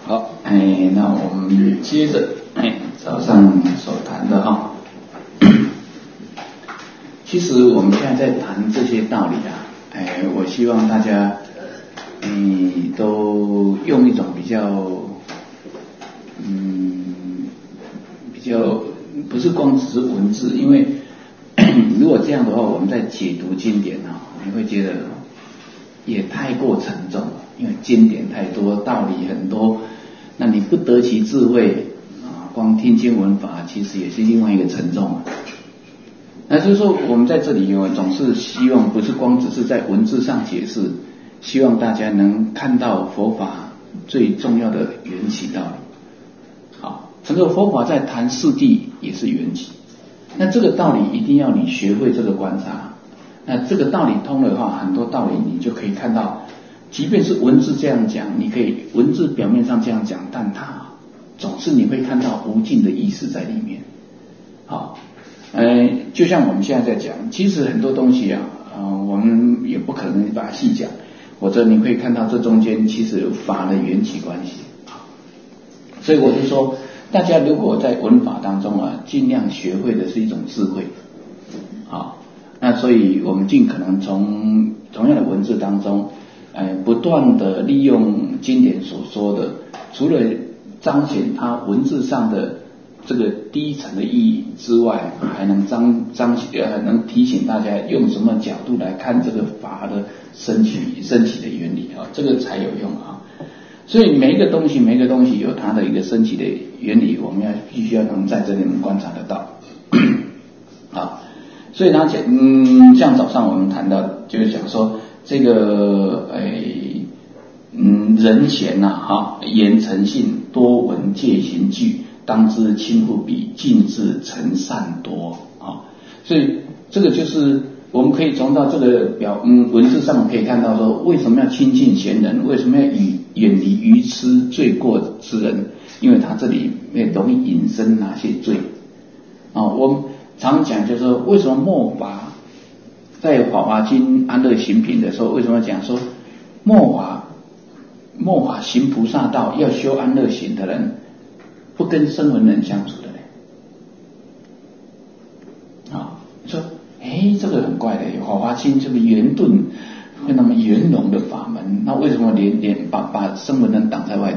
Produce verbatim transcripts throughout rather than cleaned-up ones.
好，哎，那我们接着哎早上所谈的哈，其实我们现在在谈这些道理啊，哎，我希望大家嗯都用一种比较嗯比较不是光只是文字，因为如果这样的话，我们在解读经典啊，你会觉得也太过沉重了，因为经典太多，道理很多，那你不得其智慧啊，光听经闻法其实也是另外一个沉重啊。那就是说，我们在这里有总是希望不是光只是在文字上解释，希望大家能看到佛法最重要的缘起道理。好，整个佛法在谈四谛也是缘起，那这个道理一定要你学会这个观察。那这个道理通的话，很多道理你就可以看到，即便是文字这样讲，你可以文字表面上这样讲，但它总是你会看到无尽的意思在里面。好，呃，就像我们现在在讲，其实很多东西啊，呃，我们也不可能把它细讲，或者你会看到这中间其实有法的缘起关系。所以我就说，大家如果在文法当中啊，尽量学会的是一种智慧。好，那所以我们尽可能从同样的文字当中，呃，不断的利用经典所说的，除了彰显它文字上的这个第一层的意义之外，还能彰彰呃能提醒大家用什么角度来看这个法的升起升起的原理啊，这个才有用啊。所以每一个东西每一个东西有它的一个升起的原理，我们要必须要能在这里能观察得到啊。所以他讲，嗯，像早上我们谈到的，就是讲说这个，诶，嗯，人贤呐，哈，言诚信，多闻戒行句，当知亲不比，近志成善多啊。所以这个就是我们可以从到这个表，嗯，文字上可以看到说，为什么要亲近贤人，为什么要远远离愚痴罪过之人，因为他这里也容易引申哪些罪啊，我们常讲就是说，为什么末法在《法华经·安乐行品》的时候，为什么讲说末法末法行菩萨道，要修安乐行的人，不跟声闻人相处的呢？啊，你说，哎，这个很怪的，《法华经》这个圆顿会那么圆融的法门，那为什么连连把把声闻人挡在外头？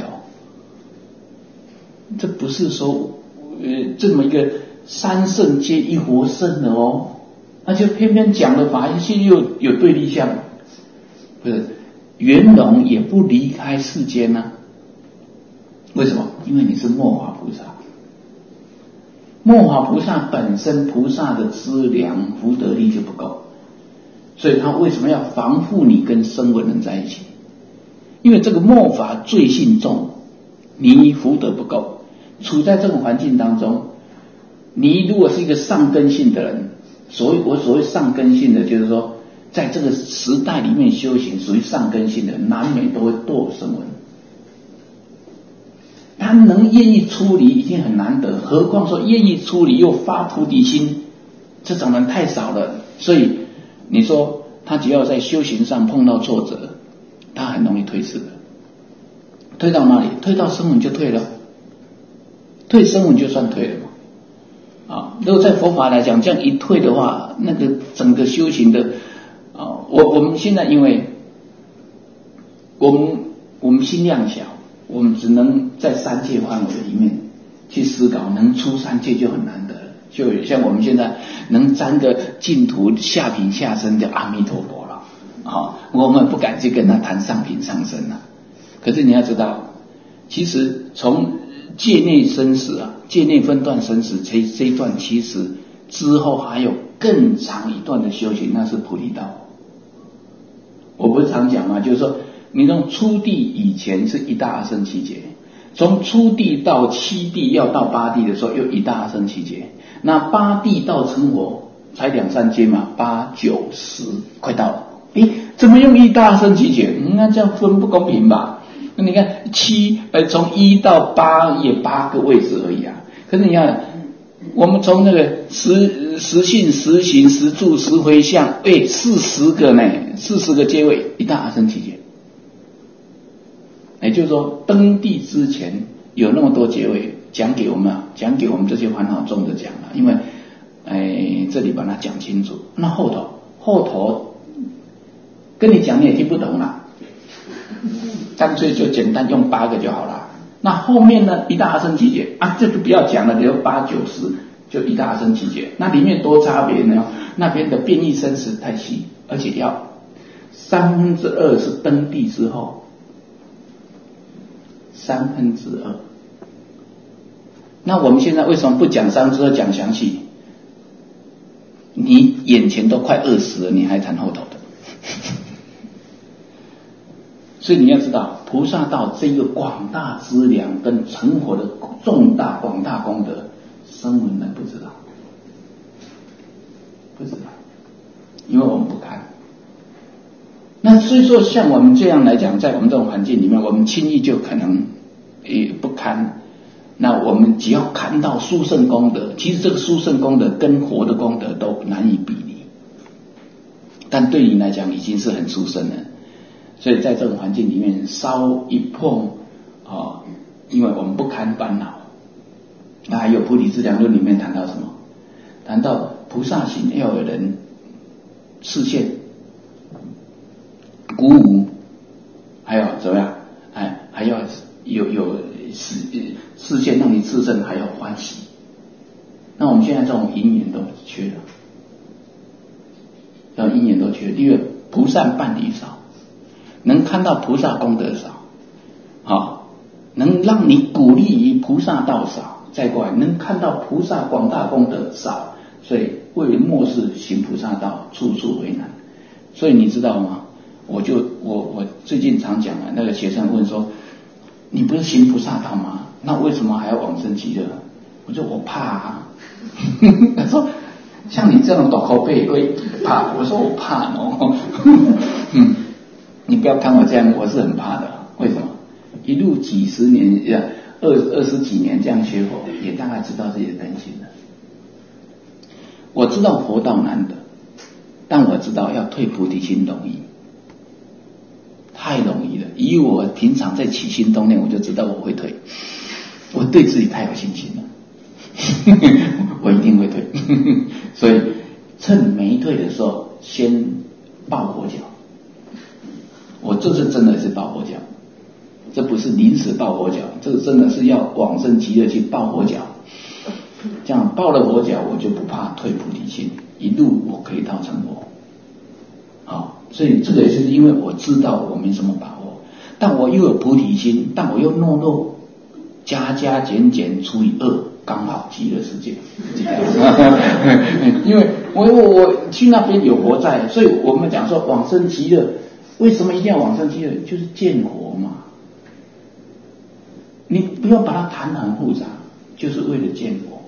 这不是说呃这么一个三圣皆一佛圣的哦，那就偏偏讲的法性又有对立项，不是圆融也不离开世间啊？为什么？因为你是末法菩萨，末法菩萨本身菩萨的资粮福德力就不够，所以他为什么要防护你跟声闻人在一起？因为这个末法罪性重，你福德不够，处在这种环境当中。你如果是一个上根性的人，所谓我所谓上根性的，就是说，在这个时代里面修行，属于上根性的，难免都会堕声闻。他能愿意出离已经很难得，何况说愿意出离又发菩提心，这种人太少了。所以你说他只要在修行上碰到挫折，他很容易退失的。退到哪里？退到声闻就退了，退声闻就算退了嘛。啊，如果在佛法来讲，这样一退的话，那个整个修行的啊，我我们现在因为我们我们心量小，我们只能在三界范围里面去思考，能出三界就很难得了。就像我们现在能沾个净土下品下生的阿弥陀佛了啊，我们不敢去跟他谈上品上生了。可是你要知道，其实从界内生死啊，界内分段生死，这这一段其实之后还有更长一段的修行，那是菩提道。我不是常讲吗？就是说，你从初地以前是一大阿僧祇劫，从初地到七地要到八地的时候又一大阿僧祇劫，那八地到成佛才两三阶嘛，八九十快到了，诶，怎么用一大阿僧祇劫？嗯，那这样分不公平吧？那你看七呃，从一到八也八个位置而已啊。可是你看，我们从那个十十信、十行、十住、十回向，哎，四十个呢，四十个阶位，一大阿僧祇劫。也就就是说登地之前有那么多结尾讲给我们啊，讲给我们这些烦恼重的讲了，因为哎这里把它讲清楚。那后头后头跟你讲你也听不懂啦，干脆就简单用八个就好了。那后面呢一大阿僧祇劫啊，这就不要讲了，留八九十就一大阿僧祇劫。那里面多差别呢？那边的变异生死太细，而且要三分之二是登地之后，三分之二。那我们现在为什么不讲三分之二讲详细？你眼前都快饿死了，你还谈后头的？所以你要知道，菩萨道这个广大资粮跟成佛的重大广大功德，声闻人不知道，不知道，因为我们不看。那所以说，像我们这样来讲，在我们这种环境里面，我们轻易就可能也不堪。那我们只要看到殊胜功德，其实这个殊胜功德跟佛的功德都难以比拟，但对你来讲已经是很殊胜了。所以在这种环境里面稍一碰啊，因为我们不堪烦恼。那还有菩提资粮论里面谈到什么？谈到菩萨行要有人示现鼓舞，还有怎么样？哎，还要有有示示现让你自证还要欢喜。那我们现在这种因缘都缺了，这种因缘都缺了。第二，菩萨办理少。能看到菩萨功德少，好，能让你鼓励于菩萨道少，再过来能看到菩萨广大功德少，所以为末世行菩萨道，处处为难。所以你知道吗？我就我我最近常讲啊，那个学生问说，你不是行菩萨道吗？那为什么还要往生极乐？我说我怕啊。他说像你这种大口背会怕，我说我怕哦。嗯。你不要看我这样，我是很怕的。为什么？一路几十年，二二十几年这样学佛，也大概知道这些根性了。我知道佛道难得，但我知道要退菩提心容易，太容易了。以我平常在起心动念，我就知道我会退。我对自己太有信心了，我一定会退。所以趁没退的时候，先抱佛脚。我这是真的是抱佛脚，这不是临时抱佛脚，这个真的是要往生极乐去抱佛脚。这样抱了佛脚，我就不怕退菩提心，一路我可以到成佛。好，所以这个也是因为我知道我没什么把握，但我又有菩提心，但我又懦弱，加加减减除以二，刚好极乐世界。因为我我我去那边有佛在，所以我们讲说往生极乐。为什么一定要往生极乐？就是见佛嘛。你不要把它谈得很复杂，就是为了见佛，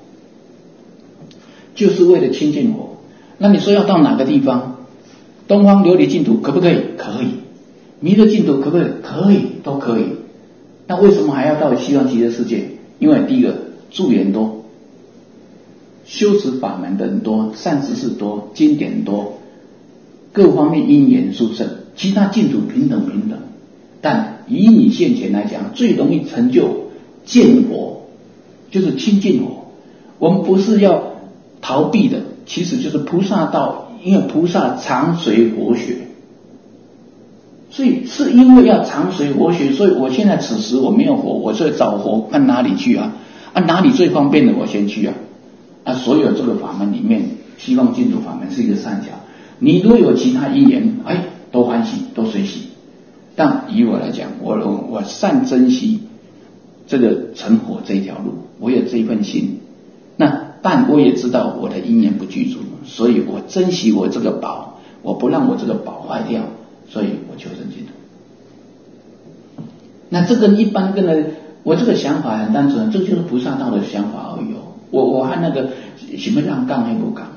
就是为了亲近佛。那你说要到哪个地方？东方琉璃净土可不可以？可以。弥勒净土可不可以？可以，都可以。那为什么还要到西方极乐世界？因为第一个助缘多，修持法门的人多，善知识多，经典多，各方面因缘殊胜。其他净土平等平等，但以你现前来讲，最容易成就见佛，就是亲近佛。我们不是要逃避的，其实就是菩萨道，因为菩萨常随佛学，所以是因为要常随佛学，所以我现在此时我没有佛，我就找佛，看哪里去啊？啊，哪里最方便的我先去啊！啊，所有这个法门里面，西方净土法门是一个善巧，你如果有其他因缘，哎。都欢喜，都随喜。但以我来讲，我我善珍惜这个成佛这一条路，我有这一份心。那但我也知道我的因缘不具足，所以我珍惜我这个宝，我不让我这个宝坏掉，所以我求生净土。那这跟一般跟了，我这个想法很单纯，这就是菩萨道的想法而已哦。我我和那个什么让杠还不杠哦。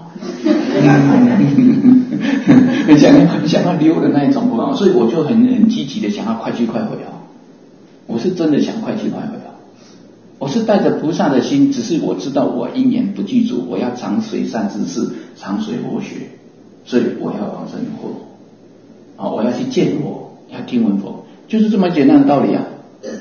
想要想要溜的那一种不好，所以我就很很积极的想要快去快回啊！我是真的想快去快回啊！我是带着菩萨的心，只是我知道我因缘不具足，我要常随善知识，常随佛学，所以我要往生佛啊！我要去见佛，要听闻佛，就是这么简单的道理啊！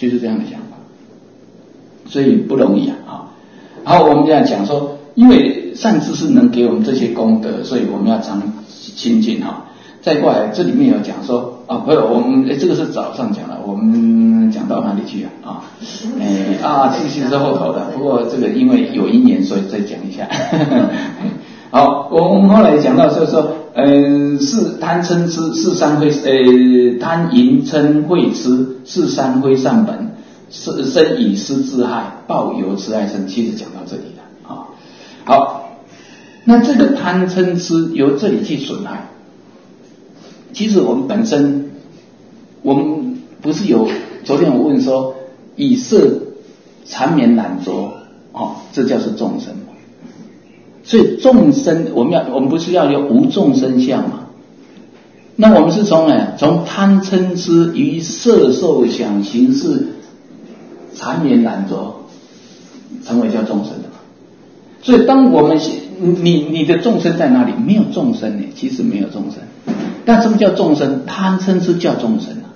就是这样的想法，所以不容易啊。啊，好，我们这样讲说，因为善知识能给我们这些功德，所以我们要常亲近哈。再过来，这里面有讲说啊，不是我们这个是早上讲的，我们讲到哪里去啊？啊，哎啊，这个其实是后头的，不过这个因为有因缘，所以再讲一下。好，我们后来讲到就是说，呃，是贪嗔痴是三非，呃，贪淫嗔恚痴是三非善本，是生以失自害，报由慈爱生。其实讲到这里了啊。好，那这个贪嗔痴由这里去损害。其实我们本身，我们不是有昨天我问说，以色缠绵懒着，哦，这叫是众生。所以众生，我们要我们不是要有无众生相吗？那我们是从呢，从贪嗔痴于色受想行识缠绵懒着，成为叫众生的嘛。所以当我们你你的众生在哪里？没有众生呢，其实没有众生。但什么叫众生？贪嗔痴叫众生啊。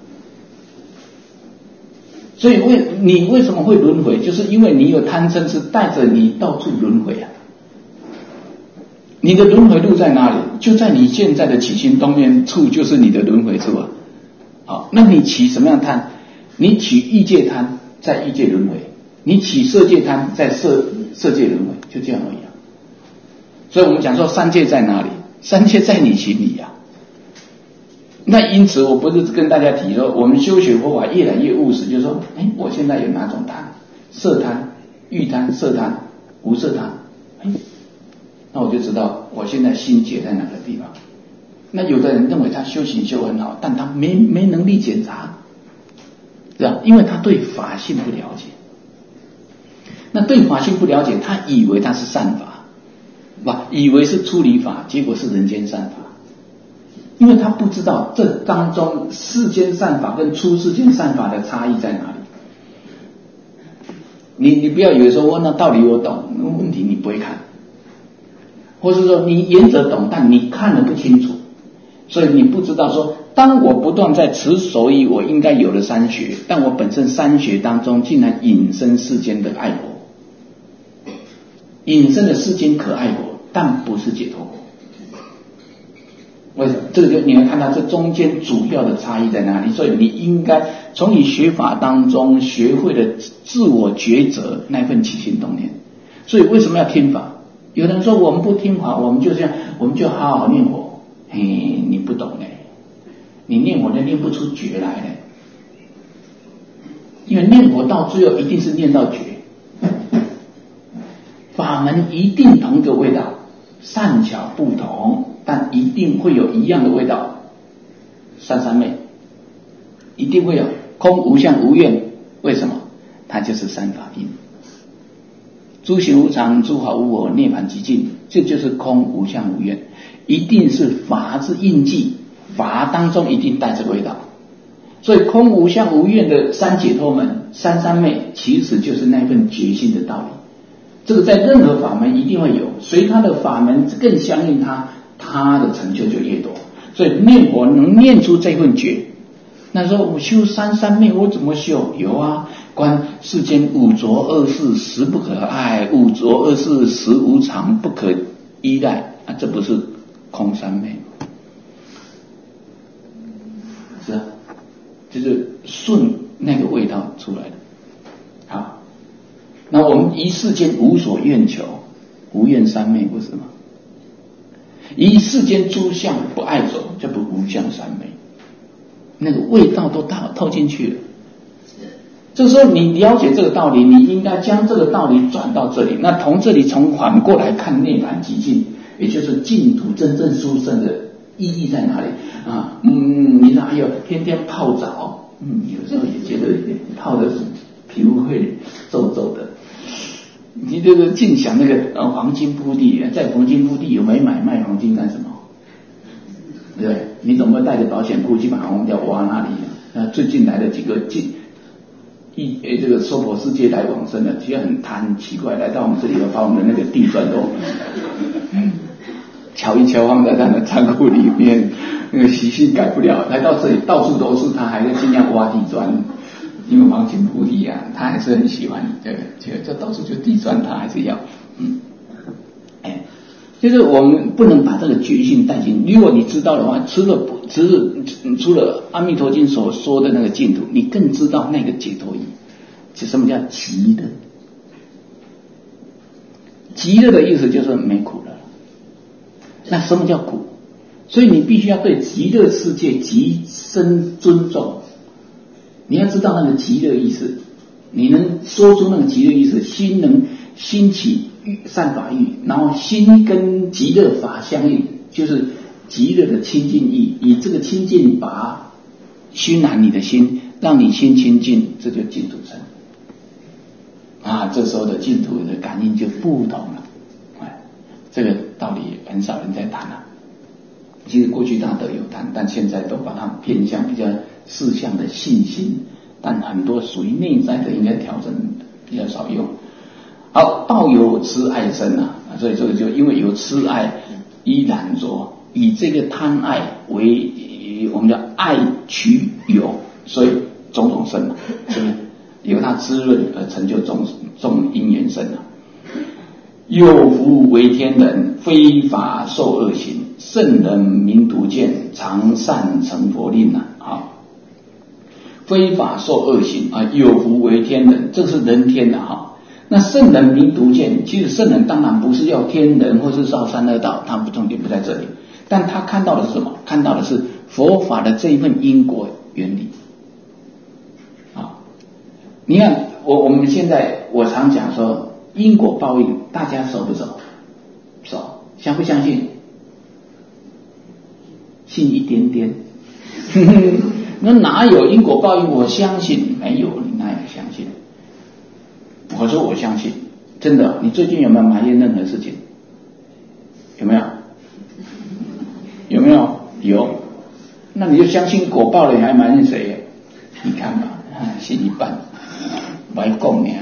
所以为你为什么会轮回？就是因为你有贪嗔痴带着你到处轮回啊。你的轮回路在哪里？就在你现在的起心动念处，就是你的轮回处啊。好，那你起什么样贪？你起欲界贪，在欲界轮回；你起色界贪，在色色界轮回，就这样而已啊。所以我们讲说三界在哪里？三界在你心里啊。那因此，我不是跟大家提说，我们修学佛法越来越务实，就是说，哎，我现在有哪种贪？色贪、欲贪、色贪、无色贪，哎，那我就知道我现在心结在哪个地方。那有的人认为他修行修很好，但他没没能力检查，是吧？因为他对法性不了解。那对法性不了解，他以为他是善法，吧？以为是出离法，结果是人间善法。因为他不知道这当中世间善法跟出世间善法的差异在哪里。你你不要以为说我那道理我懂，问题你不会看，或是说你原则懂，但你看得不清楚，所以你不知道说，当我不断在持守于我应该有的三学，但我本身三学当中竟然引申世间的爱国，引申的世间可爱国，但不是解脱国。为什么？这个就你会看到这中间主要的差异在哪里？所以你应该从你学法当中学会了自我抉择那份起心动念。所以为什么要听法？有人说我们不听法，我们就这样，我们就好好念佛。嘿，你不懂嘞，你念佛就念不出觉来嘞，因为念佛到最后一定是念到觉。法门一定同个味道，善巧不同，但一定会有一样的味道。三三昧一定会有空无相无愿，为什么？它就是三法印。诸行无常，诸法无我，涅槃寂静，这就是空无相无愿，一定是法之印记，法当中一定带着味道。所以空无相无愿的三解脱门、三三昧，其实就是那份觉性的道理。这个在任何法门一定会有，随他的法门更相应他，他的成就就越多。所以念佛能念出这份觉。那说我修三三昧，我怎么修？有啊，观世间五浊恶世，实不可爱；五浊恶世，实无常，不可依赖。啊，这不是空三昧吗？是啊，就是顺那个味道出来的。好，那我们一世间无所愿求，无愿三昧不是吗？一世间诸相不爱走，这不无相三昧，那个味道都透透进去了。这时候你了解这个道理，你应该将这个道理转到这里。那从这里从反过来看涅槃寂静，也就是净土真正殊胜的意义在哪里啊？嗯，你哪有天天泡澡？嗯，有时候也觉得泡的皮肤会皱皱的。你这个净想那个呃黄金铺地，在黄金铺地有没买卖黄金干什么？对不对？你怎么会带着保险库去把黄金挖那里？啊，最近来的几个进一诶这个娑婆世界来往生的，其实很贪很奇怪，来到我们这里把我们的那个地砖都敲一敲放在他的仓库里面，那个习性改不了，来到这里到处都是，他还在尽量挖地砖。 因为王景菩提啊，他还是很喜欢这个，这个这到处就地砖，他还是要，嗯，哎，就是我们不能把这个觉性带进。如果你知道的话，除了不，只是除了阿弥陀经所说的那个净土，你更知道那个解脱义。就什么叫极乐？极乐的意思就是没苦了。那什么叫苦？所以你必须要对极乐世界极深尊重。你要知道那个极乐意思，你能说出那个极乐意思，心能兴起善法欲，然后心跟极乐法相应，就是极乐的清净意，以这个清净法熏染你的心，让你心清净，这就净土城啊。这时候的净土的感应就不同了。哎，这个道理很少人在谈了、啊。其实过去大德有谈，但现在都把它偏向比较事项的信心，但很多属于内在的应该调整比较少用。好，道有痴爱生啊，所以这个就因为有痴爱依染着，以这个贪爱为我们叫爱取有，所以种种生嘛，是不是？由它滋润而成就种种因缘生啊。有福为天人，非法受恶行，圣人明独见，常善成佛令啊。好，非法受恶行啊，有福为天人，这是人天的、啊、哈。那圣人明独见，其实圣人当然不是要天人或是造三恶道，他不重点不在这里，但他看到的是什么？看到的是佛法的这一份因果原理啊。你看我我们现在我常讲说因果报应，大家熟不熟？熟，相不相信？信一点点。那哪有因果报应？我相信没有，你哪有相信？我说我相信，真的。你最近有没有埋怨任何事情？有没有？有没有？有。那你就相信果报了，你还埋怨谁？你看吧，信一半，白讲呢。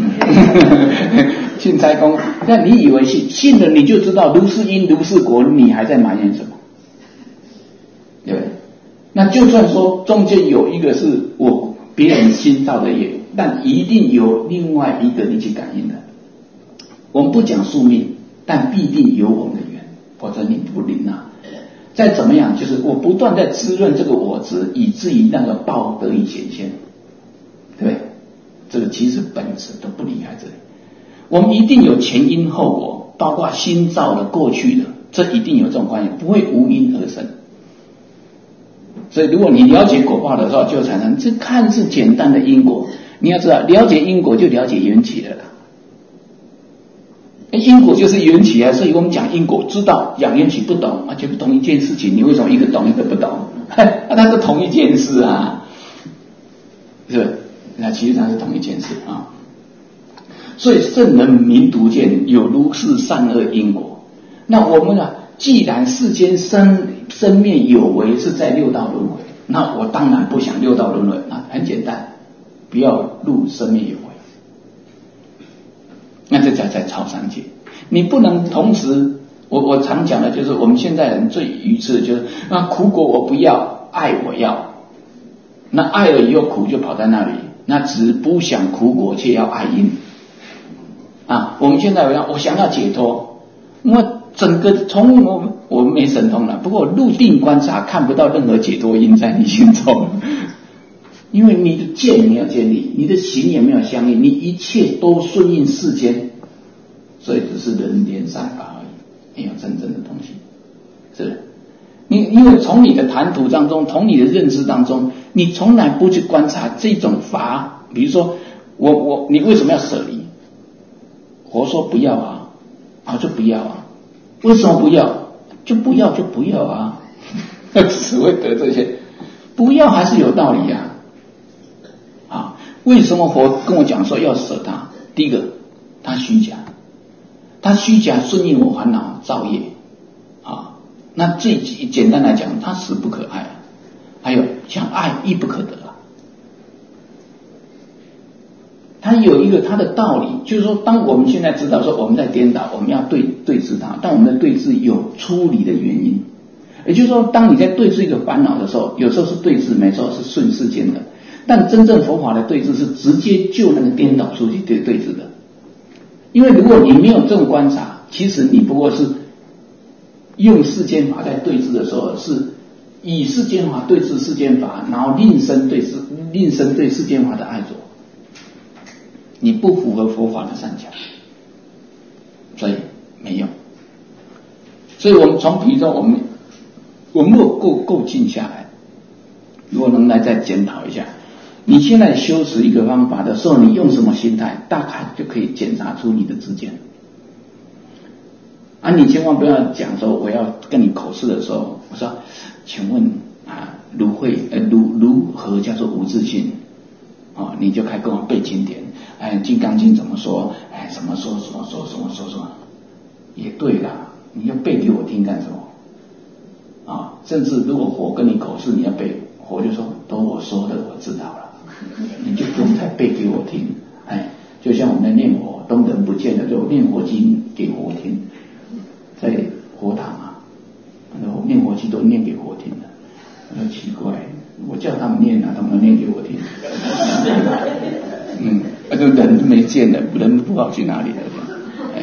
信财公，那你以为信信了你就知道如是因如是果，你还在埋怨什么？对不对？那就算说中间有一个是我别人心造的业，但一定有另外一个你去感应的。我们不讲宿命，但必定有我们的缘，否则你不灵啊。再怎么样，就是我不断在滋润这个我执，以至于那个报得以显现，对不对？这个其实本质都不离开这里。我们一定有前因后果，包括新造的过去的，这一定有这种关系，不会无因而生。所以如果你了解果报的时候，就产生这看似简单的因果。你要知道，了解因果就了解缘起了啦。因果就是缘起啊，所以我们讲因果，知道讲缘起不懂啊，就同一件事情，你为什么一个懂一个不懂？啊，它是同一件事啊，是不是？那其实它是同一件事啊。所以圣人明独见，有如是善恶因果。那我们呢？既然世间生生灭有为是在六道轮回，那我当然不想六道轮回。那很简单，不要入生灭有为。那这叫在超三界。你不能同时，我我常讲的就是我们现在人最愚痴的就是，那苦果我不要，爱我要。那爱了以后苦就跑在那里，那只不想苦果，却要爱因。啊，我们现在我想要解脱，我整个从我我没神通了，不过入定观察看不到任何解脱因在你心中，因为你的见没有建立，你的行也没有相应，你一切都顺应世间，所以只是人间善法而已，没有真正的东西，是不是？你因为从你的谈吐当中，从你的认知当中，你从来不去观察这种法，比如说我我你为什么要舍离？我说不要啊，啊就不要啊，为什么不要？就不要就不要啊，只会得这些，不要还是有道理啊。啊，为什么佛跟我讲说要舍他？第一个，他虚假，他虚假顺应我烦恼造业啊。那最简单来讲，他死不可爱啊，还有像爱亦不可得啊。它有一个它的道理，就是说，当我们现在知道说我们在颠倒，我们要对对治它，但我们的对治有出离的原因。也就是说，当你在对治一个烦恼的时候，有时候是对治，没错是顺世间的， 但真正佛法的对治是直接就那个颠倒出去对对治的。因为如果你没有这种观察，其实你不过是用世间法在对治的时候，是以世间法对治世间法，然后另生对世另生对世间法的爱着，你不符合佛法的善巧，所以没用。所以我们从比如说我们我们如果够够静下来，如果能来再检讨一下，你现在修持一个方法的时候，你用什么心态，大概就可以检查出你的知见。啊，你千万不要讲说我要跟你口试的时候，我说，请问啊，如会呃如如何叫做无自性？哦，你就开始跟我背经典，哎，《金刚经》怎么说？哎，怎么说什么说什么说什么？也对啦，你要背给我听干什么？啊，甚至如果佛跟你口试，你要背，佛就说都我说的，我知道了，你就不用再背给我听。哎，就像我们念佛，东人不见了，就念佛经给佛听。在佛堂啊，然后念佛经都念给佛听的，我说奇怪，我叫他们念啊，他们念给我听。嗯，那个人没见了，人不好去哪里了？哎，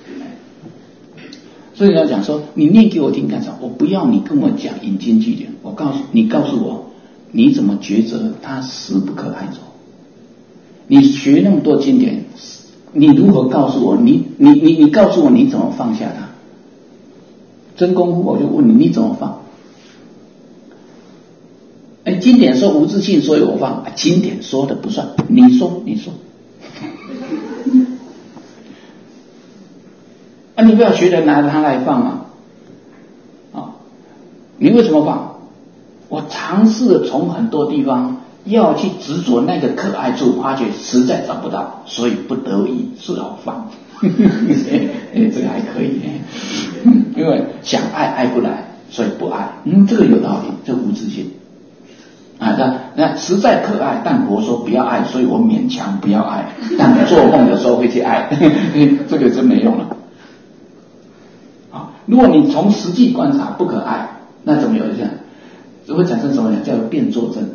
所以要讲说，你念给我听干啥？我不要你跟我讲引经据典，我告诉你，告诉我你怎么抉择它实不可爱着。你学那么多经典，你如何告诉我？你你你你告诉我你怎么放下它？真功夫，我就问你，你怎么放？哎，经典说无自性，所以我放。啊、经典说的不算，你说，你说。啊，你不要学着拿着它来放啊！啊，你为什么放？我尝试从很多地方要去执着那个可爱处，发觉实在找不到，所以不得已只好放。哎，这个还可以，嗯，因为想爱爱不来，所以不爱，嗯，这个有道理，这无自性啊。那那实在可爱，但佛说不要爱，所以我勉强不要爱，但做梦的时候会去爱，这个真没用了。啊，如果你从实际观察不可爱，那怎么有这样？会产生什么呢？叫变作症。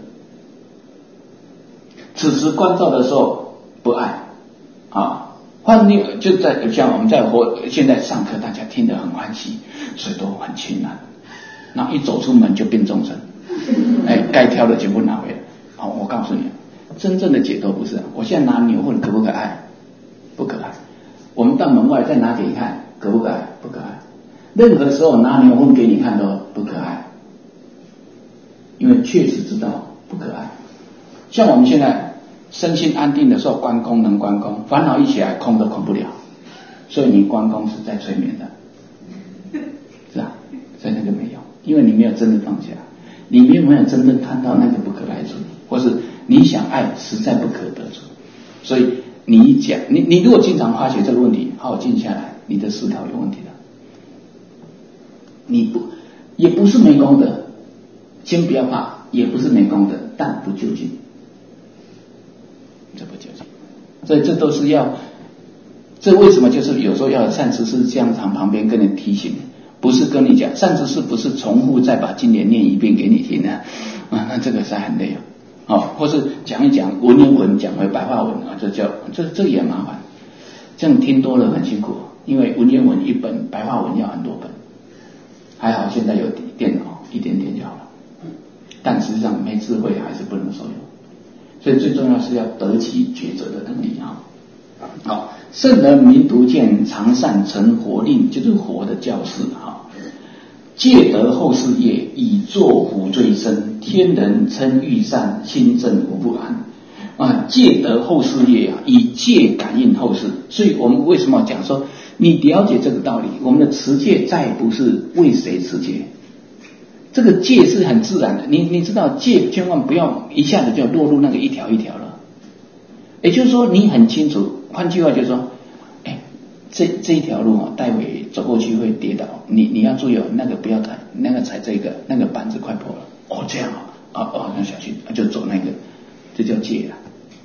此时观照的时候不爱啊。换另就在像我们在活现在上课，大家听得很欢喜，所以都很轻啊。然后一走出门就变众生，哎，该挑的全部拿回来。好，我告诉你，真正的解脱不是，我现在拿牛粪可不可爱？不可爱。我们到门外再拿给你看，可不可爱？不可爱。任何时候拿牛粪给你看都不可爱，因为确实知道不可爱。像我们现在。身心安定的时候，观空能观空，烦恼一起来，空都空不了，所以你观空是在催眠的，是吧？所以那个没有，因为你没有真的放下，你没有没有真正看到那个不可爱处，或是你想爱实在不可得处，所以你一讲，你你如果经常发觉这个问题，好好静下来，你的思考有问题了，你不也不是没功德，先不要怕，也不是没功德，但不究竟。这不究竟，所以这都是要，这为什么就是有时候要有善知识这样从旁边跟你提醒，不是跟你讲，善知识不是重复再把经典念一遍给你听啊，啊，那这个是很累啊，哦，或是讲一讲文言文讲回白话文啊，这叫这这也麻烦，这样听多了很辛苦，因为文言文一本，白话文要很多本，还好现在有电脑，一点点就好了，但实际上没智慧还是不能受用。所以最重要是要得其抉择的能力啊！好，圣人明独见，常善成活令，就是活的教示啊。戒得后世业，以作福最深。天人称欲善，心正无不安啊！戒得后世业啊，以戒感应后世。所以我们为什么讲说，你了解这个道理，我们的持戒再不是为谁持戒。这个戒是很自然的，你你知道戒千万不要一下子就落入那个一条一条了，也就是说你很清楚，换句话就是说，哎，这这一条路啊，待会走过去会跌倒，你你要注意哦，那个不要踩，那个踩这个，那个板子快破了，哦这样啊，哦哦那小心，就走那个，这叫戒啊，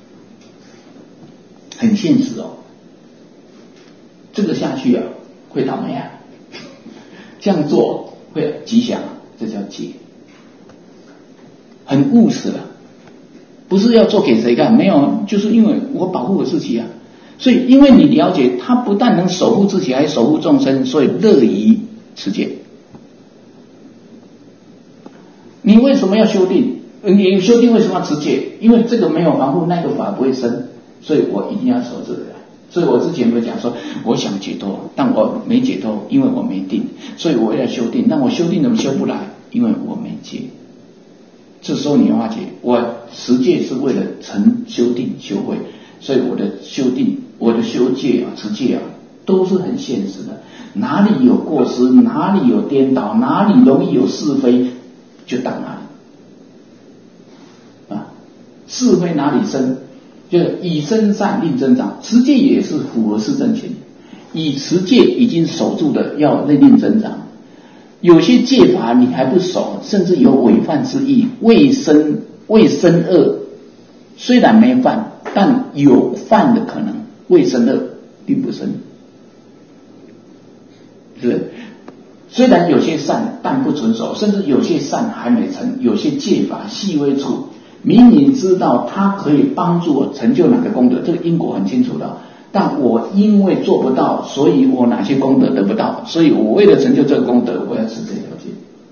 很现实哦，这个下去啊会倒霉啊，这样做会吉祥。这叫戒，很务实了不是要做给谁看，没有，就是因为我保护我自己啊。所以因为你了解他不但能守护自己，还守护众生，所以乐于持戒。你为什么要修定？你修定为什么要持戒？因为这个没有防护，那个法不会生，所以我一定要守这个。所以我之前不是讲说，我想解脱，但我没解脱，因为我没定，所以我要修定。但我修定怎么修不来？因为我没戒。这时候你要发觉，我持戒是为了成修定修慧，所以我的修定、我的修戒啊、持戒啊，都是很现实的。哪里有过失，哪里有颠倒，哪里容易有是非，就挡哪里啊。是非哪里生？就是以身善令增长，持戒也是符合四正勤。以持戒已经守住的，要令增长。有些戒法你还不守，甚至有违犯之意，未生未生恶，虽然没犯，但有犯的可能，未生恶并不生，是不是？虽然有些善，但不纯熟，甚至有些善还没成，有些戒法细微处，明明知道它可以帮助我成就哪个功德，这个因果很清楚的。但我因为做不到，所以我哪些功德得不到，所以我为了成就这个功德，我要持这条戒，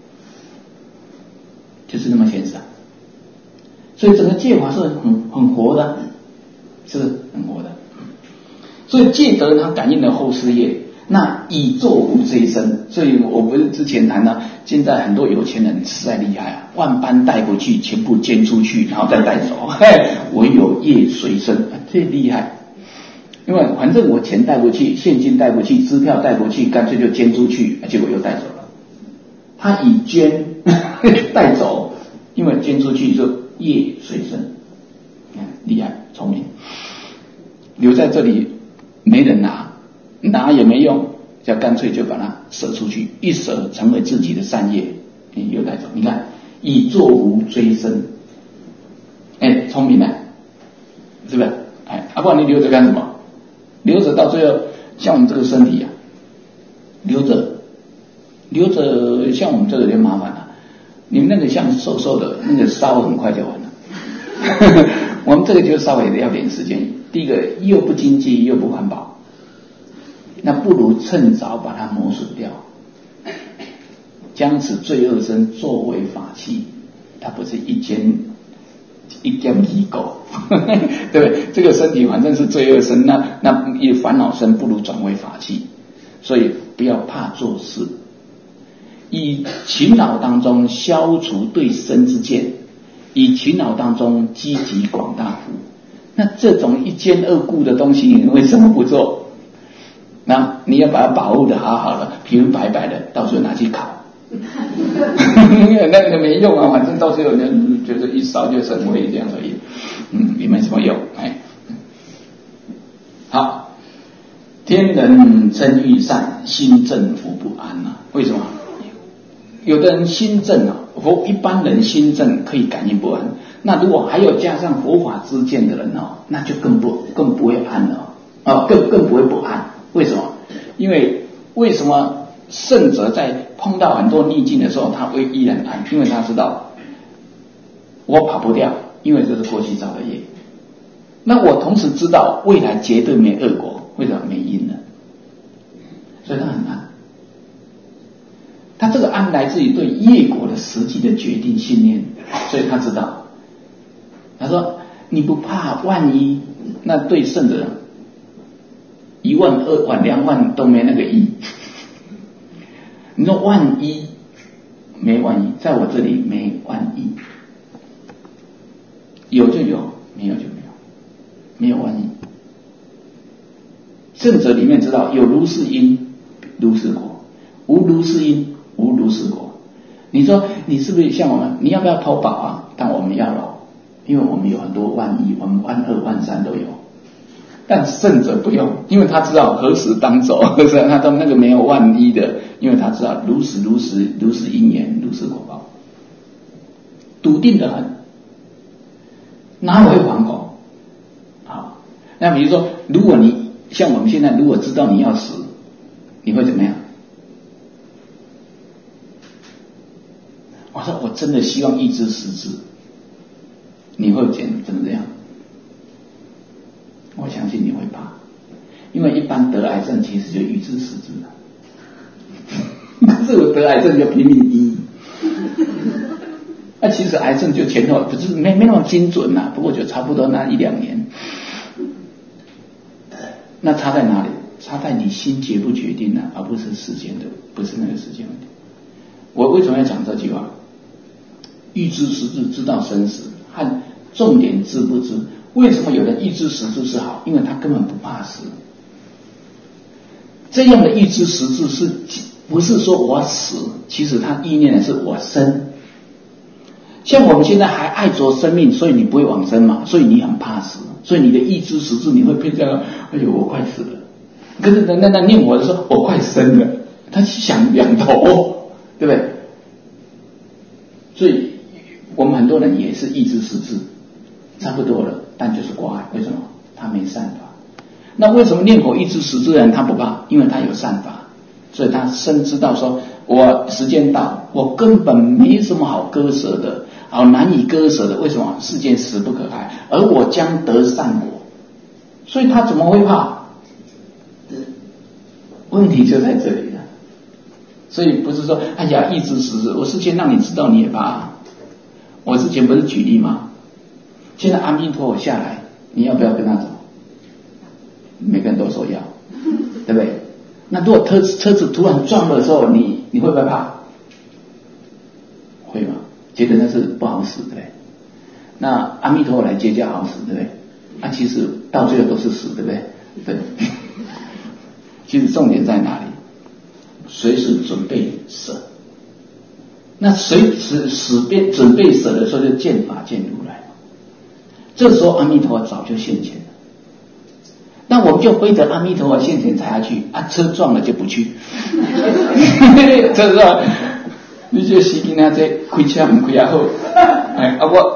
就是那么现实啊。所以整个戒法是很很活的，是很活的。所以戒德它感应了后世业，那以作无这身。所以我不是之前谈到，现在很多有钱人实在厉害啊，万般带不去，全部捐出去，然后再带走，唯有业随身，这厉害。因为反正我钱带不去，现金带不去，支票带不去，干脆就捐出去，结果又带走了。他以捐带走，因为捐出去就业随身，厉害聪明。留在这里没人拿，拿也没用，就干脆就把它舍出去，一舍成为自己的善业，又带走。你看，以作无追身，哎，聪明啊，是不是？哎，啊，不然你留着干什么？留着到最后，像我们这个身体啊，留着留着，像我们这个就麻烦了。你们那个像瘦瘦的，那个烧很快就完了。我们这个就稍微要点时间。第一个又不经济又不环保，那不如趁早把它磨损掉，将此罪恶身作为法器，它不是一间一间一狗，对不对？这个身体反正是罪恶身，那那以烦恼身不如转为法器，所以不要怕做事，以勤劳当中消除对身之见，以勤劳当中积极广大福。那这种一兼二顾的东西，你为什么不做？那你要把它保护的好好的，皮肤白白的，到时候拿去烤。那个没用啊，反正到时候人觉得一烧就成灰这样而已，嗯，也没什么用。哎，好，天人称欲善，心正福不安啊。为什么？有的人心正啊，佛一般人心正可以感应不安，那如果还有加上佛法知见的人哦，那就更不更不会安了啊，更更不会不安。为什么？因为为什么圣者在碰到很多逆境的时候，他会依然安？因为他知道我跑不掉，因为这是过去造的业。那我同时知道未来绝对没恶果，为什么没因呢？所以他很安。他这个安来自于对业果的实际的决定信念，所以他知道。他说：“你不怕万一？那对圣者一万、二万、两万都没那个一。你说万一没万一，在我这里没万一，有就有，没有就没有，没有万一。圣者里面知道有如是因，如是果；无如是因，无如是果。你说你是不是像我们？你要不要投保啊？但我们要了，因为我们有很多万一，我们万二、万三都有。但圣者不用，因为他知道何时当走，是吧？他都那个没有万一的，因为他知道如实如实如实因缘，如实果报，笃定的很，哪会惶恐？好，那比如说，如果你像我们现在，如果知道你要死，你会怎么样？我说我真的希望一知十知，你会怎怎癌症其实就预知实质了，可是我得癌症就拼命医，那、啊、其实癌症就前后不是没没那么精准呐、啊，不过就差不多那一两年。那差在哪里？差在你心决不决定啊，而不是时间的，不是那个时间问题。我为什么要讲这句话？预知时至，知道生死，和重点知不知？为什么有人预知时至是好？因为他根本不怕死。这样的预知时至是不是说我死？其实他意念的是我生。像我们现在还爱着生命，所以你不会往生嘛，所以你很怕死，所以你的预知时至你会偏向，哎呦我快死了。可是那那念佛的时候，我快生了，他想两头，对不对？所以我们很多人也是预知时至，差不多了，但就是挂碍。为什么？他没善法。那为什么念佛预知时至的人他不怕？因为他有善法，所以他深知道说，我时间到，我根本没什么好割舍的，好难以割舍的。为什么？世间实不可爱，而我将得善果，所以他怎么会怕？问题就在这里了。所以不是说，哎呀，预知时至，我事先让你知道你也怕。我之前不是举例吗？现在阿弥陀佛下来，你要不要跟他走？每个人都说要，对不对？那如果车车子突然撞的时候，你你会不会怕？会吗？觉得那是不好死，对不对？那阿弥陀佛来接就好死，对不对？那、啊、其实到最后都是死，对不对？对。其实重点在哪里？随时准备舍。那随时死边准备舍的时候，就见法见如来。这时候阿弥陀佛早就现前了。那我们就非得阿弥陀佛现前才要去啊，车撞了就不去。这时候你就死囡仔这开车不开好，哎啊我，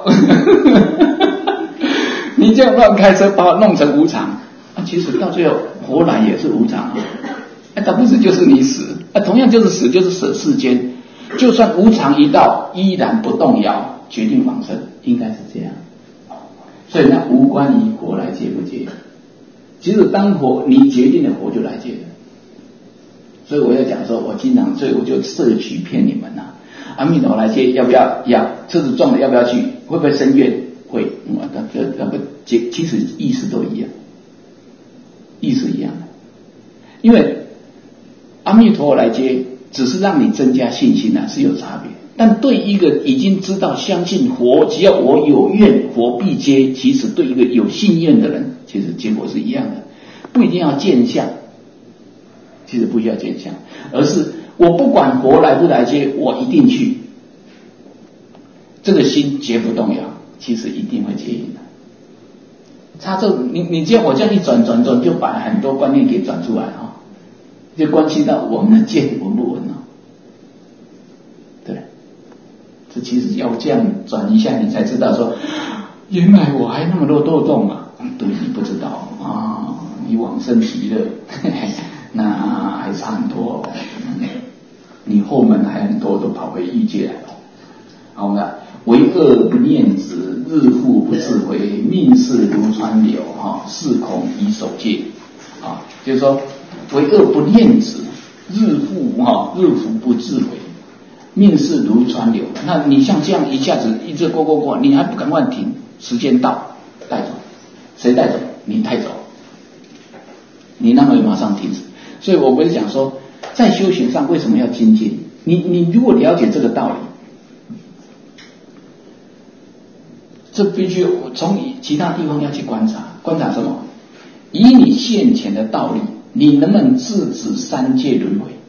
你这样乱开车把我弄成无常啊，其实到最后活来也是无常啊，啊他不是就是你死啊，同样就是死就是舍世间，就算无常一到，依然不动摇，决定往生，应该是这样。所以那无关于活来接不接。其实当活你决定了，活就来接了。所以我要讲说，我经常，所以我就设局骗你们呐、啊。阿弥陀佛来接，要不要？要。车子撞了要不要去？会不会生怨？会。我那个那个结，其实意思都一样，意思一样的。因为阿弥陀佛来接，只是让你增加信心啊，是有差别。但对一个已经知道相信佛，只要我有愿，佛必接。其实对一个有信愿的人，其实结果是一样的，不一定要见相。其实不需要见相，而是我不管佛来不来接，我一定去。这个心绝不动摇，其实一定会接引的。他这你你这样我这样一转转转，就把很多观念给转出来啊、哦，就关系到我们的见稳不稳啊、哦。对，这其实要这样转一下，你才知道说，原来我还那么多漏洞啊！对，你不知道啊，你往生极乐，那还差很多、哦，你后门还很多都跑回欲界来了。好了，为恶不念子，日复不自回，命逝如川流，哈，是恐以守戒，啊，就是说为恶不念子，日复哈日复不自回，命逝如川流。那你像这样一下子一直过过过，你还不赶快停，时间到带走，谁带走？你带走，你那么马上停止。所以我不是讲说，在修行上为什么要精进？你你如果了解这个道理。这必须从其他地方要去观察，观察什么？以你现前的道理，你能不能制止三界轮回？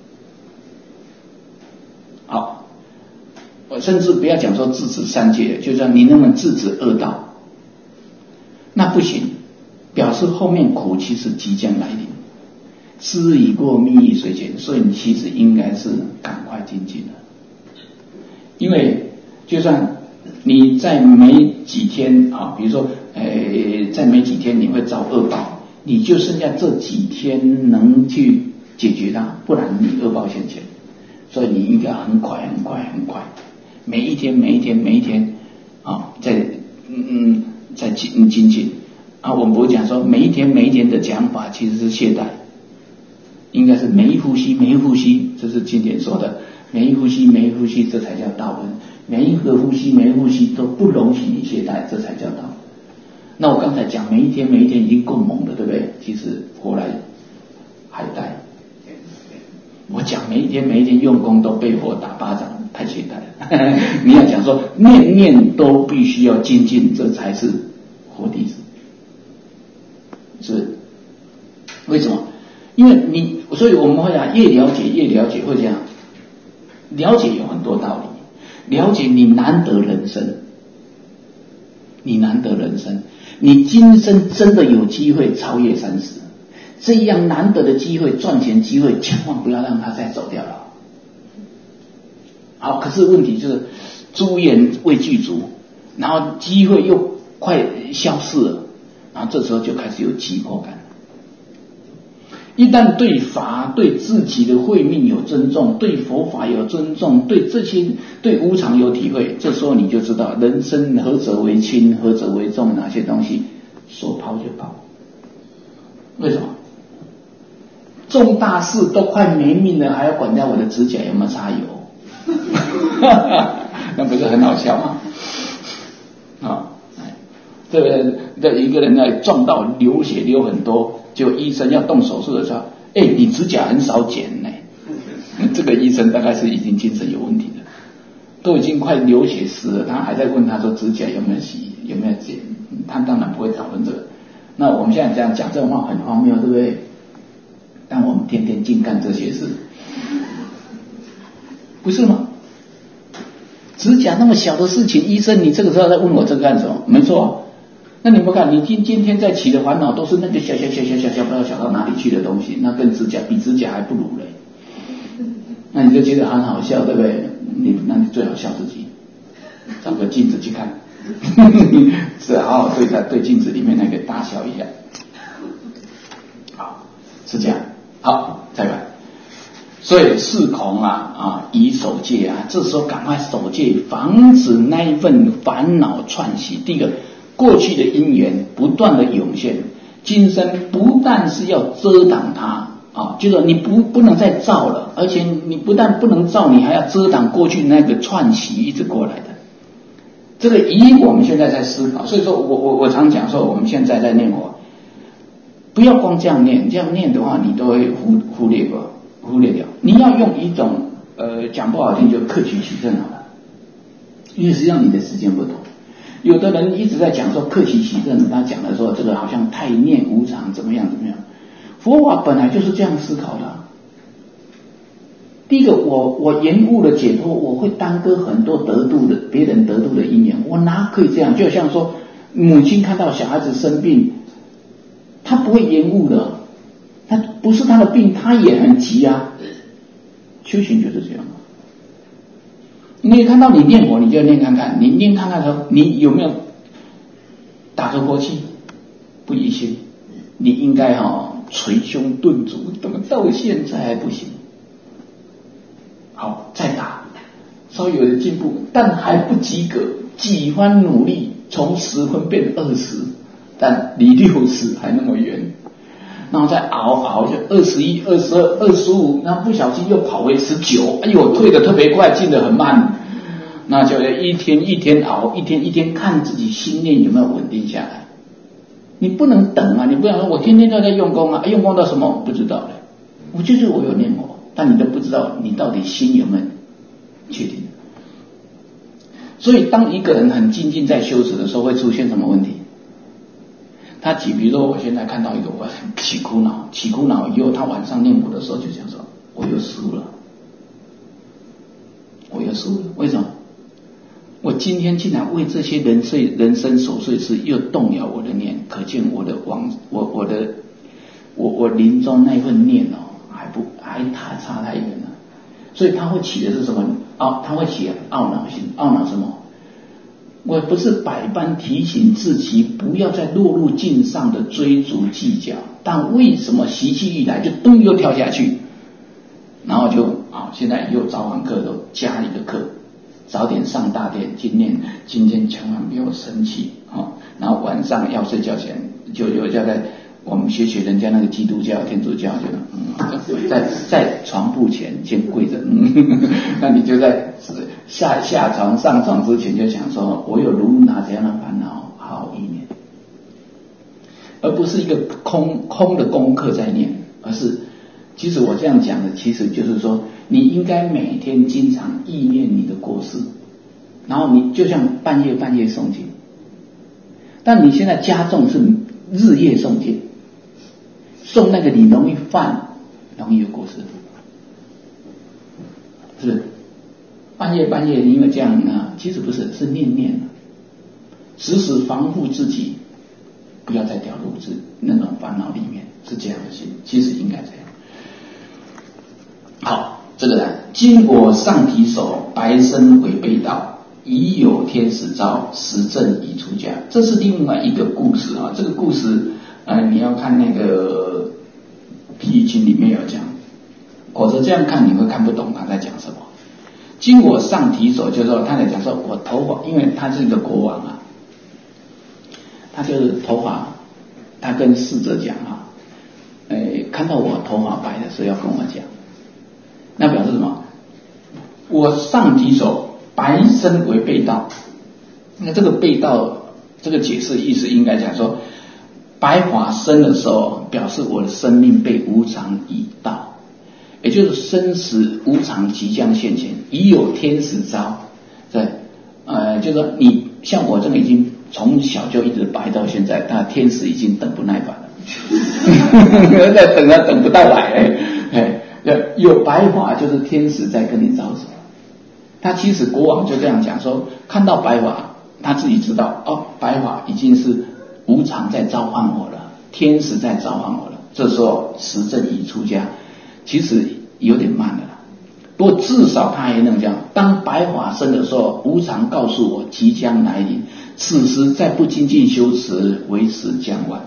好，我甚至不要讲说制止三界，就说你能不能制止恶道？那不行，表示后面苦其实即将来临，时日已过，命亦随减，所以你其实应该是赶快精进了，因为就算。你在没几天啊，比如说，呃，在没几天你会遭恶报，你就剩下这几天能去解决它，不然你恶报现前。所以你应该很快、很快、很快，每一天、每一天、每一天啊，在嗯嗯在精精进啊。我们不会讲说每一天、每一天的讲法其实是懈怠， 应该是每一呼吸每一呼吸，这是经典说的，每一呼吸每一呼吸，这才叫道恩。每一个呼吸每一呼吸都不容许你懈怠，这才叫道。那我刚才讲每一天每一天已经够猛了，对不对？其实活来还带。我讲每一天每一天用功都被佛打巴掌，太懈怠了。你要讲说念念都必须要精进，这才是活弟子。是为什么？因为你，所以我们会讲越了解越了解会这样，了解有很多道理，了解你难得人生，你难得人生，你今生真的有机会超越三十，这样难得的机会，赚钱机会，千万不要让它再走掉了。好，可是问题就是诸缘未具足，然后机会又快消失了，然后这时候就开始有急迫感。一旦对法对自己的慧命有尊重，对佛法有尊重，对这些对无常有体会，这时候你就知道人生何者为轻何者为重，哪些东西说抛就抛。为什么？重大事都快没命了，还要管掉我的指甲有没有擦油？那不是很好笑吗？啊，这个这一个人呢撞到流血流很多，就医生要动手术的时候，哎，你指甲很少剪呢。这个医生大概是已经精神有问题了，都已经快流血死了，他还在问他说指甲有没有洗有没有剪，他当然不会讨论这个。那我们现在这样讲这种话很荒谬，对不对？但我们天天净干这些事，不是吗？指甲那么小的事情，医生你这个时候在问我这个干什么？没错，那你们看，你今今天在起的烦恼都是那个小小小小小小不知道小到哪里去的东西，那跟指甲比指甲还不如嘞。那你就觉得很好笑，对不对？你那你最好笑自己，找个镜子去看，是好好对待对镜子里面那个大笑一下。好，是这样。好，再来。所以是恐啊啊，以守戒啊，这时候赶快守戒，防止那一份烦恼串习。第一个，过去的因缘不断的涌现，今生不但是要遮挡它啊，就是你不不能再造了，而且你不但不能造，你还要遮挡过去那个串习一直过来的。这个以我们现在在思考，所以说我我我常讲说，我们现在在念佛，不要光这样念，这样念的话，你都会忽忽略过。忽略掉，你要用一种呃讲不好听就克取其正好了，因为实际上你的时间不同。有的人一直在讲说克取其正，他讲的说这个好像太念无常怎么样怎么样，佛法本来就是这样思考的。第一个，我我延误了解脱，我会耽搁很多得度的别人得度的因缘，我哪可以这样？就像说母亲看到小孩子生病，他不会延误的。他不是他的病，他也很急啊。修行就是这样。你也看到你念佛，你就念看看，你念看看说你有没有打着火气，不疑心，你应该哈、哦、捶胸顿足，怎么到现在还不行？好，再打，稍微有点进步，但还不及格，几番努力，从十分变二十，但离六十还那么远。然后再熬熬就二十一、二十二、二十五，然后不小心又跑回十九，哎呦，退得特别快，进得很慢，那就一天一天熬，一天一天看自己心念有没有稳定下来。你不能等啊，你不能说我天天都在用功啊，用功到什么不知道嘞？我就是我有念佛，但你都不知道你到底心有没有确定。所以当一个人很精进在修持的时候，会出现什么问题？他起，比如说我现在看到一个我很起苦恼，起苦恼以后，他晚上念佛的时候就想说，我又输了，我又输了，为什么？我今天竟然为这些人生人生琐碎事又动摇我的念，可见我的往我我的我我临终那份念哦，还不还差差太远了，所以他会起的是什么？懊他会起懊恼心，懊恼什么？我不是百般提醒自己不要再落入境上的追逐计较，但为什么习气一来就咚又跳下去，然后就啊，现在又早晚课都加一个课，早点上大殿，今天今天千万不要生气啊，然后晚上要睡觉前就有叫在我们学学人家那个基督教、天主教，就嗯，在在床铺前先跪着，嗯，那你就在下下床上床之前就想说，我有如哪怎样的烦恼，好好意念，而不是一个空空的功课在念，而是其实我这样讲的，其实就是说，你应该每天经常意念你的过失，然后你就像半夜半夜诵经，但你现在加重是日夜诵经。诵那个你容易犯，容易有过失，是不是？半夜半夜，因为这样呢，其实不是，是念念，时时防护自己，不要再掉入这那种烦恼里面，是这样的心，其实应该这样。好，这个呢，今我上提手，白身为被盗，已有天使招，时正已出家。这是另外一个故事啊，这个故事。呃，你要看那个《譬喻经》里面有讲，否则这样看你会看不懂他在讲什么。今我上提手，就是说他在讲说，我头发，因为他是一个国王啊，他就是头发，他跟侍者讲啊，呃，看到我头发白的时候要跟我讲，那表示什么？我上提手，白身为被盗。那这个被盗，这个解释意思应该讲说。白发生的时候，表示我的生命被无常已到，也就是生死无常即将现前，已有天使招。对，呃，就是说你像我这个已经从小就一直白到现在，但天使已经等不耐烦了，在等啊等不到来，哎，有白发就是天使在跟你招手。他其实国王就这样讲说，看到白发，他自己知道哦，白发已经是。无常在召唤我了，天使在召唤我了。这时候时正已出家，其实有点慢了啦，不过至少他也能讲，当白发生的时候，无常告诉我即将来临，此时再不精进修持，为时将晚，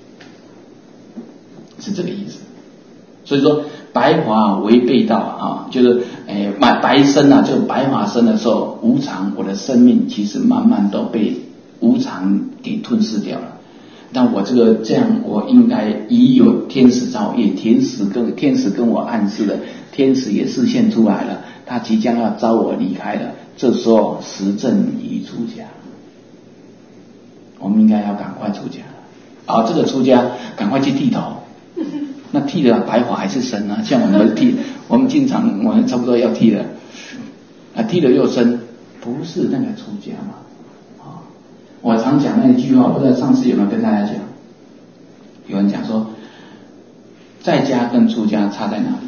是这个意思。所以说白发为被盗啊，就是诶白白身啊，就白发生的时候，无常，我的生命其实慢慢都被无常给吞噬掉了。那我这个这样，我应该已有天使招，也天使跟天使跟我暗示了，天使也示现出来了，他即将要招我离开了。这时候时正已出家，我们应该要赶快出家了。啊，这个出家赶快去剃头，那剃了白发还是深啊？像我们剃，我们经常我们差不多要剃了，啊，剃了又深，不是那个出家嘛？我常讲那一句话，不知道上次有没有跟大家讲？有人讲说，在家跟出家差在哪里？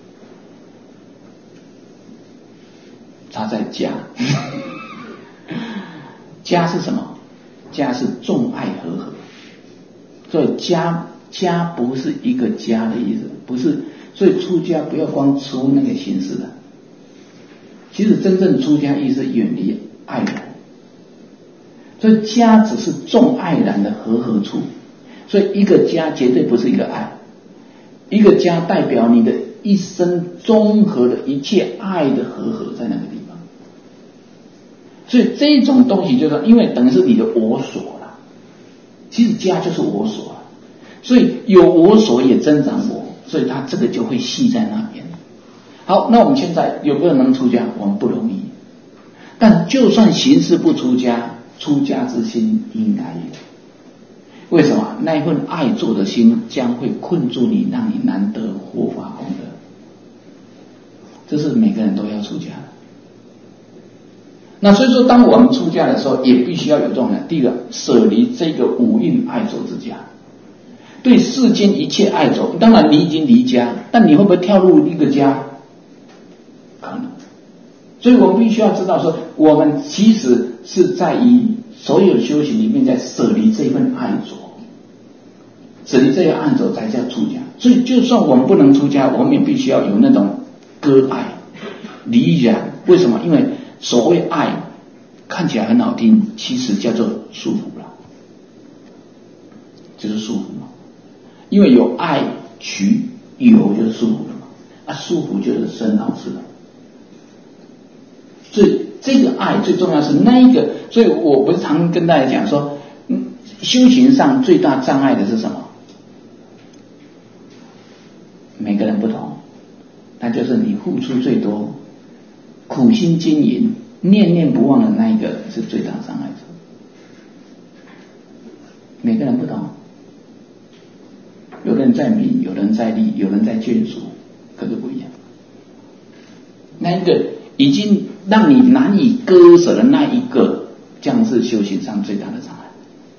差在家。家是什么？家是众爱和合。所以家家不是一个家的意思，不是。所以出家不要光出那个形式的，其实真正出家意思远离爱人。所以家只是众爱然的和合处，所以一个家绝对不是一个爱，一个家代表你的一生综合的一切爱的和合在那个地方。所以这种东西就是因为等于是你的我所了，其实家就是我所了，所以有我所也增长我，所以它这个就会系在那边。好，那我们现在有没有人能出家？我们不容易，但就算形式不出家，出家之心应该有。为什么？那一份爱做的心将会困住你，让你难得活法功德。这是每个人都要出家的。那所以说，当我们出家的时候，也必须要有这种人。第一个，舍离这个五蕴爱着之家，对世间一切爱着。当然，你已经离家，但你会不会跳入一个家？可能。所以我们必须要知道说，我们其实是在于所有修行里面，在舍离这份爱着，舍离这份爱着才叫出家。所以，就算我们不能出家，我们也必须要有那种割爱、离染。为什么？因为所谓爱看起来很好听，其实叫做束缚了，就是束缚嘛。因为有爱取有就是束缚了嘛，啊，束缚就是生老死了。所以这个爱最重要是那一个，所以我不是常跟大家讲说，嗯，修行上最大障碍的是什么？ 每个人不同，那就是你付出最多，苦心经营，念念不忘的那一个是最大障碍者。每个人不同，有人在名，有人在利，有人在眷属，可是不一样。那一个已经让你难以割舍的那一个，这样是修行上最大的障碍。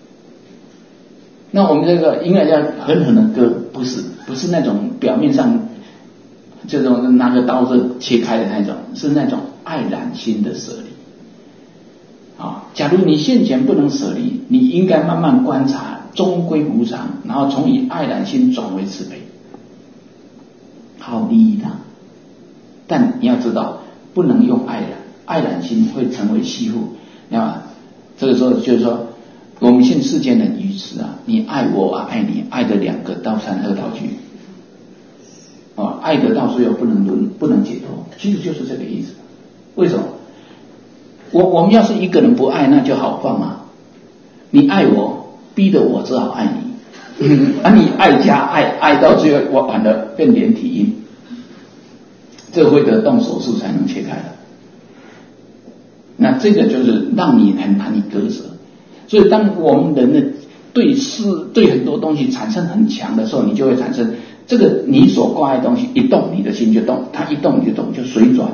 那我们这个应该要狠狠的割，不是不是那种表面上这种拿个刀子切开的那种，是那种爱染心的舍离。啊，假如你现前不能舍离，你应该慢慢观察，终归无常，然后从以爱染心转为慈悲，好利益他。但你要知道，不能用爱染，爱染心会成为吸附。那这个时候就是说，我们现世间人愚痴啊，你爱我，我爱你，爱的两个道三恶道去。哦，爱得到所有不能轮，不能解脱，其实就是这个意思。为什么？我我们要是一个人不爱，那就好放啊。你爱我，逼得我只好爱你。嗯、啊，你爱加爱，爱到最后我完了变连体婴，这会得动手术才能切开的。那这个就是让你很难以割舍。所以当我们人的对事对很多东西产生很强的时候，你就会产生这个你所挂碍的东西一动，你的心就动，它一动你就动，就水转，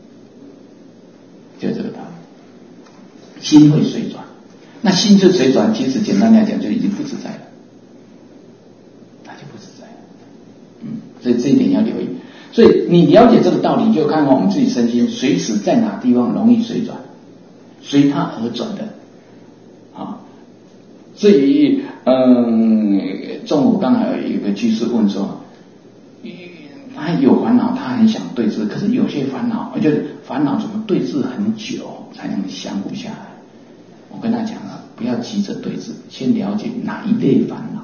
就这个道理。心会水转，那心是水转，其实简单来讲就已经不自在了，它就不自在了。嗯，所以这一点要留意。所以你了解这个道理，就看看我们自己身心随时在哪地方容易水转，随它而转的。啊，所以嗯，中午刚好有一个居士问说，他有烦恼，他很想对治，可是有些烦恼，就是烦恼怎么对治很久才能降服下来。我跟他讲了，不要急着对治，先了解哪一类烦恼，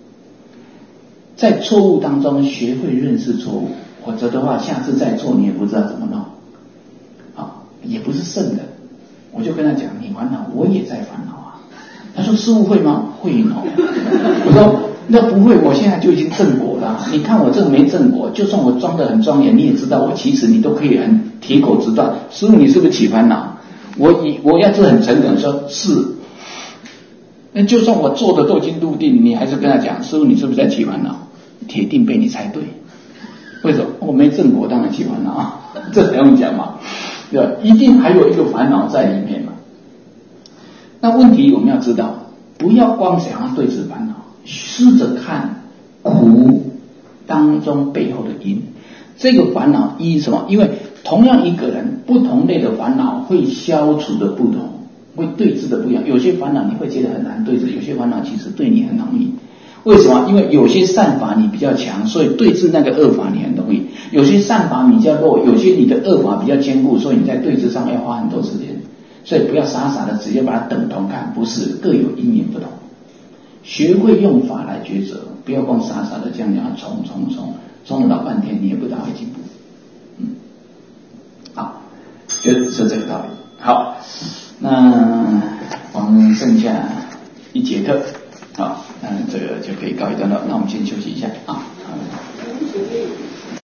在错误当中学会认识错误，否则的话，下次再错你也不知道怎么弄，啊，也不是圣人。我就跟他讲，你烦恼，我也在烦恼。他说师父会吗？会哦。我说那不会，我现在就已经正果了。你看我这个没正果，就算我装得很庄严，你也知道我其实你都可以很铁口直断。师父你是不是起烦恼？我以我要是很诚恳说是，那就算我做的都已经入定，你还是跟他讲师父你是不是在起烦恼？铁定被你猜对。为什么？我没正果当然起烦恼啊，这不用讲嘛，对吧？一定还有一个烦恼在里面嘛。那问题我们要知道，不要光想要对治烦恼，试着看苦当中背后的因。这个烦恼因什么？因为同样一个人，不同类的烦恼会消除的不同，会对治的不一样。有些烦恼你会觉得很难对治，有些烦恼其实对你很容易。为什么？因为有些善法你比较强，所以对治那个恶法你很容易；有些善法你比较弱，有些你的恶法比较坚固，所以你在对治上要花很多时间。所以不要傻傻的直接把它等同看，不是，各有因缘不同。学会用法来抉择，不要光傻傻的这样讲冲冲冲，冲了老半天你也不大会进步。嗯，好，就是这个道理。好，那我们剩下一节课，好，那这个就可以告一段落。那我们先休息一下啊。